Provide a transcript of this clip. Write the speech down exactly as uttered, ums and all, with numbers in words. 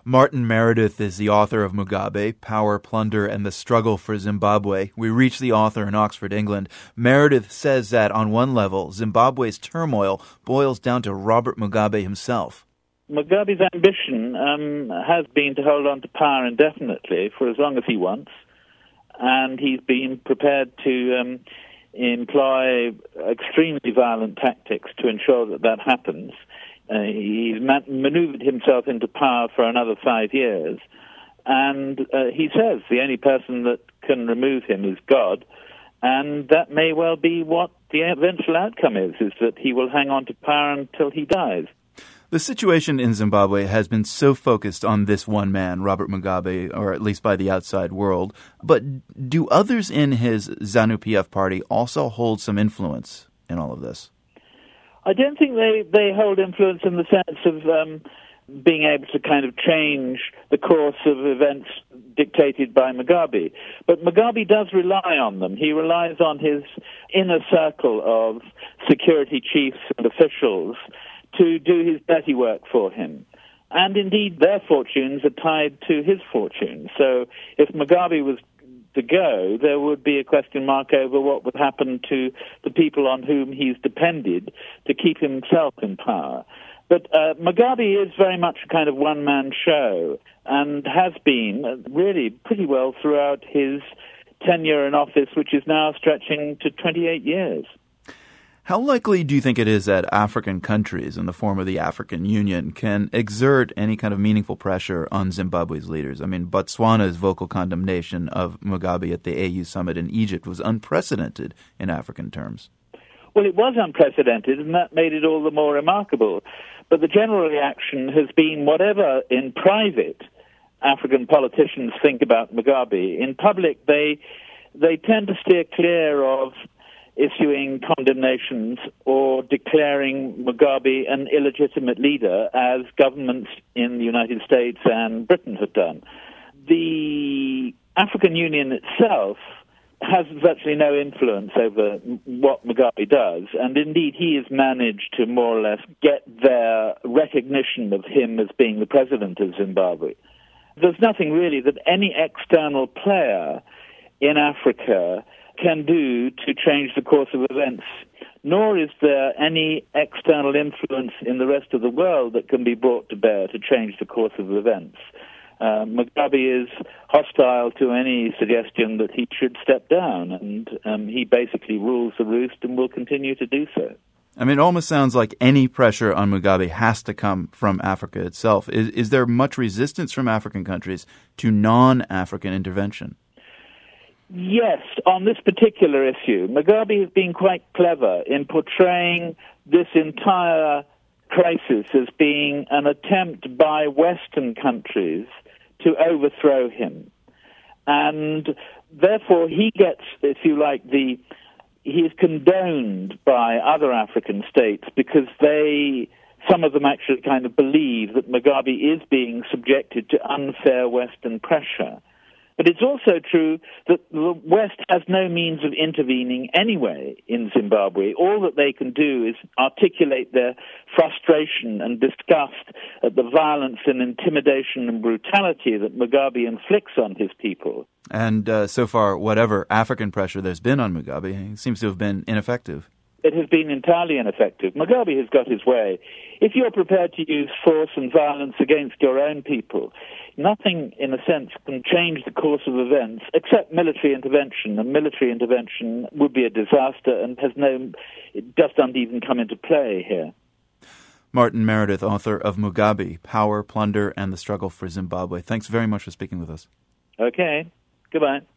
Martin Meredith is the author of Mugabe, Power, Plunder, and the Struggle for Zimbabwe. We reached the author in Oxford, England. Meredith says that, on one level, Zimbabwe's turmoil boils down to Robert Mugabe himself. Mugabe's ambition um, has been to hold on to power indefinitely for as long as he wants, and he's been prepared to um, employ extremely violent tactics to ensure that that happens. Uh, he's man- maneuvered himself into power for another five years, and uh, he says the only person that can remove him is God, and that may well be what the eventual outcome is, is that he will hang on to power until he dies. The situation in Zimbabwe has been so focused on this one man, Robert Mugabe, or at least by the outside world, but do others in his ZANU-P F party also hold some influence in all of this? I don't think they, they hold influence in the sense of um, being able to kind of change the course of events dictated by Mugabe. But Mugabe does rely on them. He relies on his inner circle of security chiefs and officials to do his dirty work for him. And indeed, their fortunes are tied to his fortunes. So if Mugabe was to go, there would be a question mark over what would happen to the people on whom he's depended to keep himself in power. But uh, Mugabe is very much a kind of one-man show and has been really pretty well throughout his tenure in office, which is now stretching to twenty-eight years. How likely do you think it is that African countries, in the form of the African Union, can exert any kind of meaningful pressure on Zimbabwe's leaders? I mean, Botswana's vocal condemnation of Mugabe at the A U summit in Egypt was unprecedented in African terms. Well, it was unprecedented, and that made it all the more remarkable. But the general reaction has been whatever in private African politicians think about Mugabe, in public they they tend to steer clear of issuing condemnations or declaring Mugabe an illegitimate leader, as governments in the United States and Britain have done. The African Union itself has virtually no influence over what Mugabe does, and indeed he has managed to more or less get their recognition of him as being the president of Zimbabwe. There's nothing really that any external player in Africa can do to change the course of events, nor is there any external influence in the rest of the world that can be brought to bear to change the course of events. Uh, Mugabe is hostile to any suggestion that he should step down, and um, he basically rules the roost and will continue to do so. I mean, it almost sounds like any pressure on Mugabe has to come from Africa itself. Is, is there much resistance from African countries to non-African intervention? Yes, on this particular issue, Mugabe has been quite clever in portraying this entire crisis as being an attempt by Western countries to overthrow him. And therefore he gets, if you like, the he is condoned by other African states because they, some of them actually kind of believe that Mugabe is being subjected to unfair Western pressure. But it's also true that the West has no means of intervening anyway in Zimbabwe. All that they can do is articulate their frustration and disgust at the violence and intimidation and brutality that Mugabe inflicts on his people. And uh, so far, whatever African pressure there's been on Mugabe, it seems to have been ineffective. It has been entirely ineffective. Mugabe has got his way. If you're prepared to use force and violence against your own people, nothing, in a sense, can change the course of events except military intervention, and military intervention would be a disaster and has no, it just doesn't even come into play here. Martin Meredith, author of Mugabe, Power, Plunder, and the Struggle for Zimbabwe. Thanks very much for speaking with us. Okay. Goodbye.